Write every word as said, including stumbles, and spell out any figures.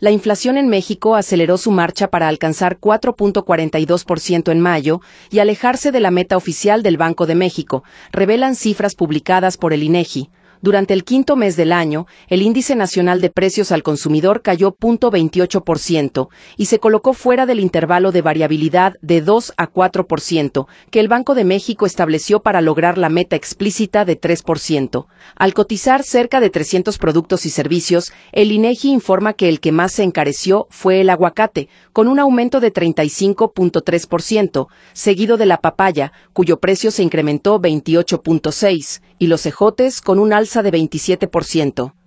La inflación en México aceleró su marcha para alcanzar cuatro punto cuarenta y dos por ciento en mayo y alejarse de la meta oficial del Banco de México, revelan cifras publicadas por el INEGI. Durante el quinto mes del año, el índice nacional de precios al consumidor cayó cero punto veintiocho por ciento y se colocó fuera del intervalo de variabilidad de dos a cuatro por ciento que el Banco de México estableció para lograr la meta explícita de tres por ciento. Al cotizar cerca de trescientos productos y servicios, el INEGI informa que el que más se encareció fue el aguacate, con un aumento de treinta y cinco punto tres por ciento, seguido de la papaya, cuyo precio se incrementó veintiocho punto seis por ciento, y los ejotes con un alza de veintisiete por ciento.